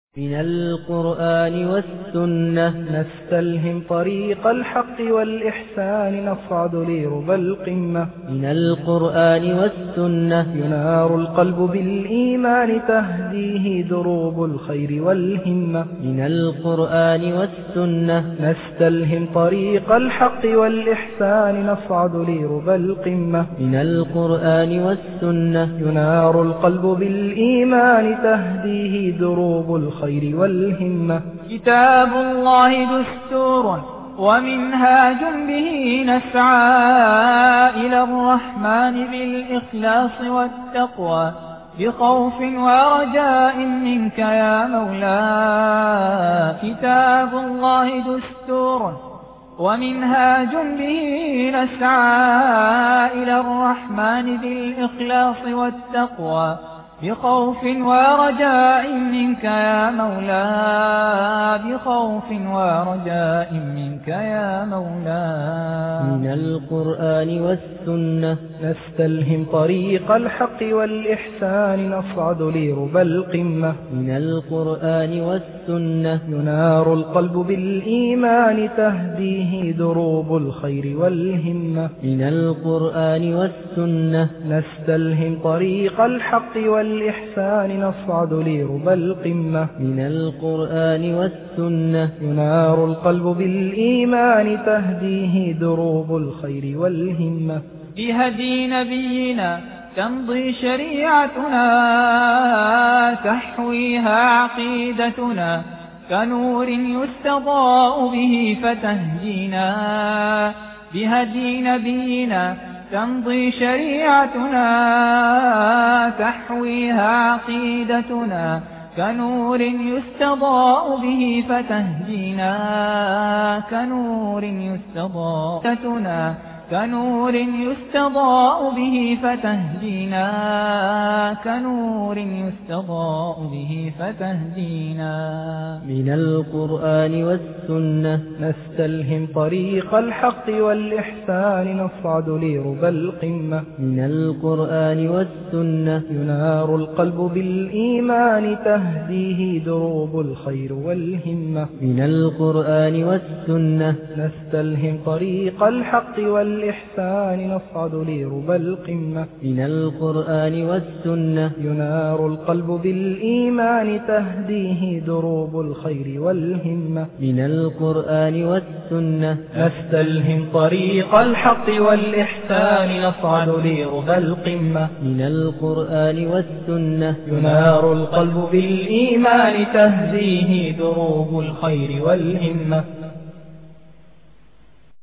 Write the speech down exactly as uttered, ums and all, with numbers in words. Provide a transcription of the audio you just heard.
من القرآن والسنة نستلهم طريق الحق والإحسان نصعد لربى القمة. من القرآن والسنة ينار القلب بالإيمان تهديه دروب الخير والهمة. من القرآن والسنة نستلهم طريق الحق والإحسان نصعد لربى القمة. من القرآن والسنة ينار القلب بالإيمان تهديه دروب الخير الخير والهمة. كتاب الله دستور ومنهاج به نسعى إلى الرحمن بالإخلاص والتقوى بخوف ورجاء منك يا مولاي. كتاب الله دستور ومنهاج به نسعى إلى الرحمن بالإخلاص والتقوى بخوف ورجاء منك يا مولاي. بخوف ورجاء منك يا مولاي. من القرآن والسنة نستلهم طريق الحق والإحسان نصعد لربى القمة. من القرآن والسنة ينار القلب بالإيمان تهديه دروب الخير والهمة. من القرآن والسنة نستلهم طريق الحق والإحسان الإحسان نصعد لربى القمة. من القرآن والسنة ينار القلب بالإيمان تهديه دروب الخير والهمة. بهدي نبينا تمضي شريعتنا تحويها عقيدتنا كنور يستضاء به فتهدينا. بهدي نبينا تمضي شريعتنا تحويها عقيدتنا كنور يستضاء به فتهدينا. كنور يستضاء كنور يستضاء به فتهدينا. كنور يستضاء به فتهدينا. من القرآن والسنة نستلهم طريق الحق والإحسان نصعد لربى القمة. من القرآن والسنة ينار القلب بالإيمان تهديه دروب الخير والهمة. من القرآن والسنة نستلهم طريق الحق والإحسان الإحسان نصعد لربى القمة. من القرآن والسنة ينار القلب بالإيمان تهديه دروب الخير والهمة. من القرآن والسنة نستلهم طريق الحق والإحسان نصعد لربى القمة. من القرآن والسنة ينار القلب بالإيمان تهديه دروب الخير والهمة.